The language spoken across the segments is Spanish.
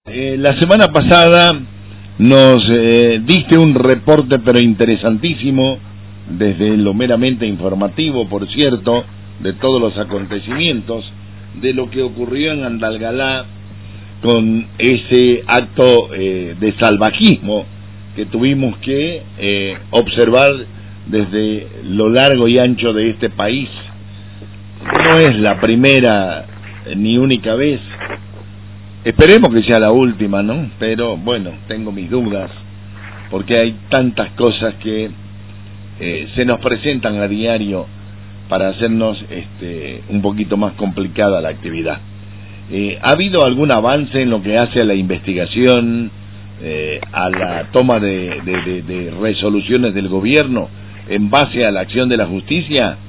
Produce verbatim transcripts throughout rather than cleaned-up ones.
Eh, la semana pasada nos eh, diste un reporte pero interesantísimo, desde lo meramente informativo, por cierto, de todos los acontecimientos, de lo que ocurrió en Andalgalá con ese acto eh, de salvajismo que tuvimos que eh, observar desde lo largo y ancho de este país. No es la primera ni única vez. Esperemos que sea la última, ¿no? Pero bueno, tengo mis dudas, porque hay tantas cosas que eh, se nos presentan a diario para hacernos este, un poquito más complicada la actividad. Eh, ¿Ha habido algún avance en lo que hace a la investigación, eh, a la toma de, de, de, de resoluciones del gobierno en base a la acción de la justicia?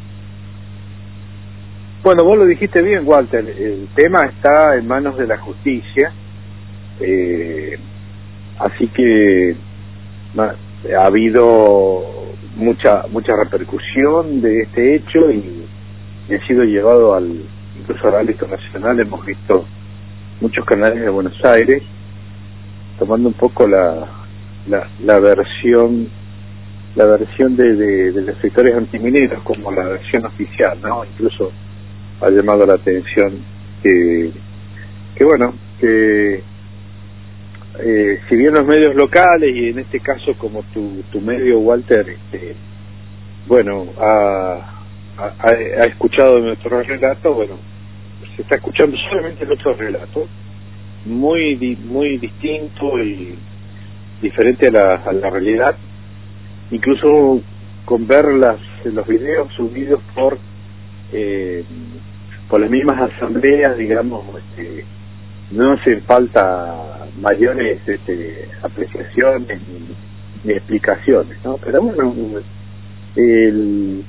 Bueno, vos lo dijiste bien, Walter, el tema está en manos de la justicia, eh, así que ha habido mucha mucha repercusión de este hecho y, y ha sido llevado al incluso al ámbito nacional. Hemos visto muchos canales de Buenos Aires tomando un poco la la, la versión la versión de, de, de los sectores antimineros como la versión oficial, ¿no? Incluso ha llamado la atención que, que bueno, que eh, si bien los medios locales, y en este caso como tu, tu medio, Walter, este, bueno, ha, ha, ha escuchado nuestro relato, bueno, se está escuchando solamente nuestro relato, muy muy distinto y diferente a la, a la realidad, incluso con ver las, los videos subidos por eh, por las mismas asambleas, digamos, este, no hace falta mayores este, apreciaciones ni, ni explicaciones, ¿no? Pero bueno, el,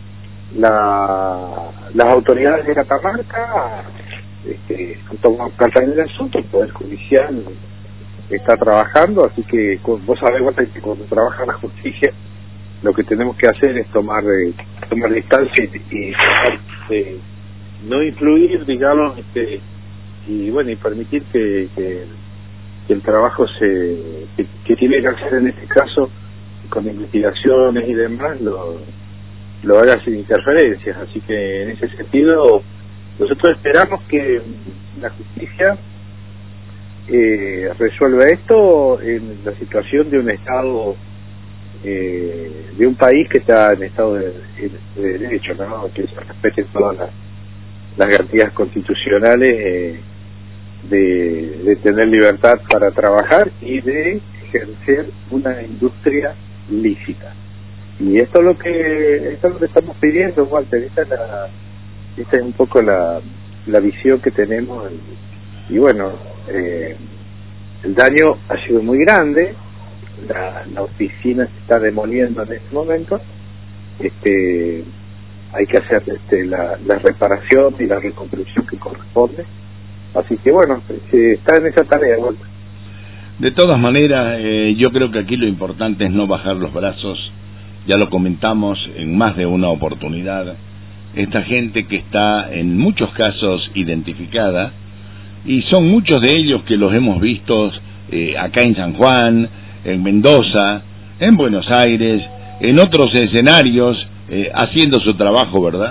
la, las autoridades de Catamarca este, han tomado carta en el asunto, el Poder Judicial está trabajando, así que vos sabés, Walter, que cuando trabaja la justicia lo que tenemos que hacer es tomar eh, tomar distancia y, y eh, no influir, digamos, este, y bueno, y permitir que, que, que el trabajo se que, que tiene que hacer en este caso con investigaciones y demás lo, lo haga sin interferencias. Así que en ese sentido nosotros esperamos que la justicia eh, resuelva esto en la situación de un estado eh, de un país que está en estado de, de, de derecho, ¿no? Que se respeten todas las las garantías constitucionales eh, de, de tener libertad para trabajar y de ejercer una industria lícita. Y esto es lo que esto es lo que estamos pidiendo, Walter. Esta es la esta es un poco la la visión que tenemos y, y bueno, eh, el daño ha sido muy grande. La, la oficina se está demoliendo en este momento. Este hay que hacer este, la, la reparación y la reconstrucción que corresponde, así que bueno, se está en esa tarea. Bueno. De todas maneras, eh, yo creo que aquí lo importante es no bajar los brazos. Ya lo comentamos en más de una oportunidad, esta gente que está en muchos casos identificada, y son muchos de ellos que los hemos visto eh, acá en San Juan, en Mendoza, en Buenos Aires, en otros escenarios, Eh, haciendo su trabajo, ¿verdad?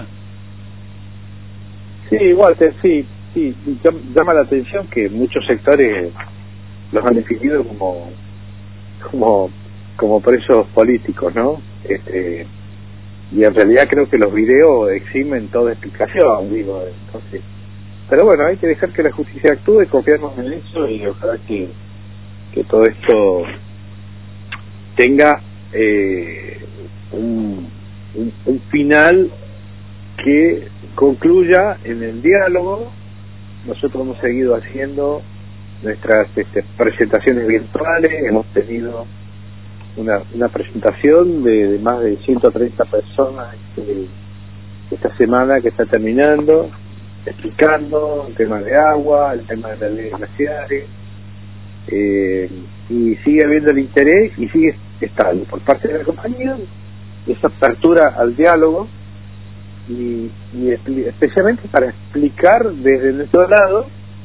Sí, Walter, sí, sí, llama la atención que muchos sectores los han definido como como como presos políticos, ¿no? Este, y en realidad creo que los videos eximen toda explicación, digo, entonces, pero bueno, hay que dejar que la justicia actúe, confiarnos en eso y ojalá que que todo esto tenga eh, un Un, un final que concluya en el diálogo. Nosotros hemos seguido haciendo nuestras este, presentaciones virtuales, hemos tenido una, una presentación de, de más de ciento treinta personas este, esta semana que está terminando, explicando el tema de agua, el tema de las leyes glaciares, eh, y sigue habiendo el interés y sigue estando por parte de la compañía esa apertura al diálogo y, y especialmente para explicar desde nuestro lado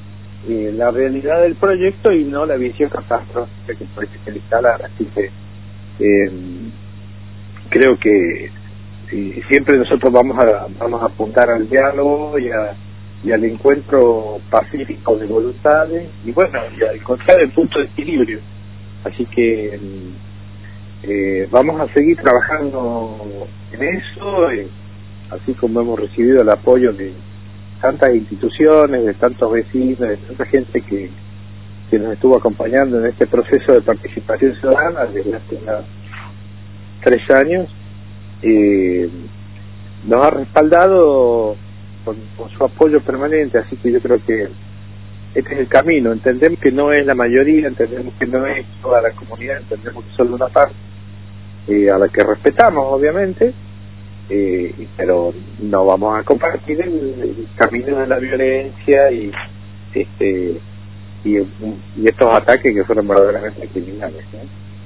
eh, la realidad del proyecto y no la visión catastrófica que puede ser instalar. Así que eh, creo que eh, siempre nosotros vamos a vamos a apuntar al diálogo y, a, y al encuentro pacífico de voluntades y bueno, y a encontrar el punto de equilibrio. Así que eh, vamos a seguir trabajando en eso, eh, así como hemos recibido el apoyo de tantas instituciones, de tantos vecinos, de tanta gente que, que nos estuvo acompañando en este proceso de participación ciudadana desde hace ya tres años. Eh, nos ha respaldado con, con su apoyo permanente, así que yo creo que este es el camino. Entendemos que no es la mayoría, entendemos que no es toda la comunidad, entendemos que es solo una parte, eh, a la que respetamos obviamente, eh, pero no vamos a compartir el, el camino de la violencia y este y, y estos ataques que fueron verdaderamente criminales, ¿no?